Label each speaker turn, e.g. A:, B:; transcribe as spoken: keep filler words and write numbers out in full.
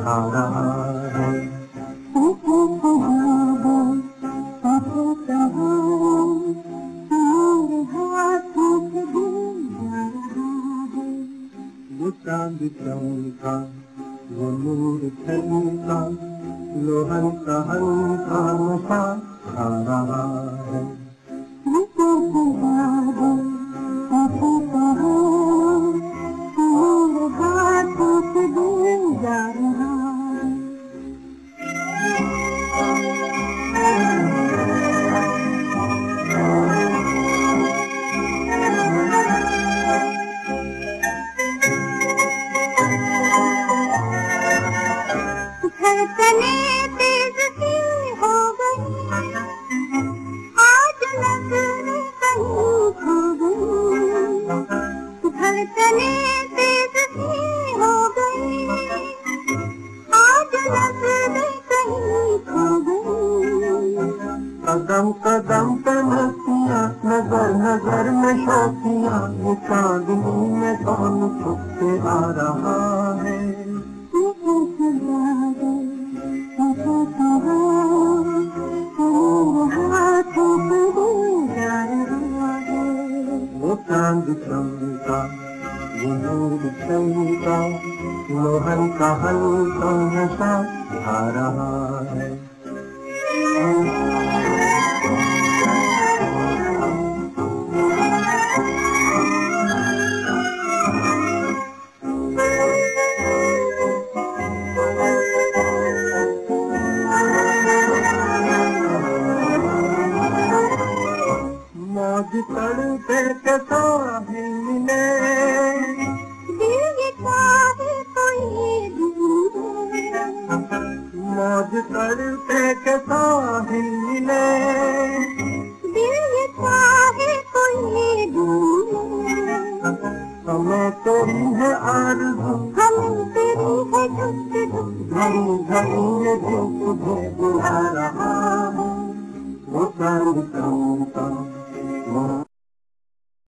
A: आ रहा है। वो चांद चमका, वो नूर छलका, लोहन का हल्का नशा आ रहा है।
B: धड़कने तेज सी हो गई, आज नजरें कहीं खो गई। धड़कने तेज सी हो गई, आज नजरें कहीं खो गई।
A: कदम कदम पे मस्तियाँ, नजर नजर में शौकियाँ, वो चांदनी में कौन छुप के आ रहा है। वो चांद चमका, वो नूर चमका, लोहन का हल्का नशा आ रहा है। मौज तड़पे के साहिल मिले,
B: दिल ये चाहे कोई ढूंढे।
A: मौज तड़पे के साहिल मिले,
B: दिल ये चाहे कोई ढूंढे।
A: हमें तेरी है आरज़ू,
B: हम तेरी है गुफ्तगू,
A: घड़ी घड़ी ये दिल तुझे बुला रहा है। वो चांद चमका,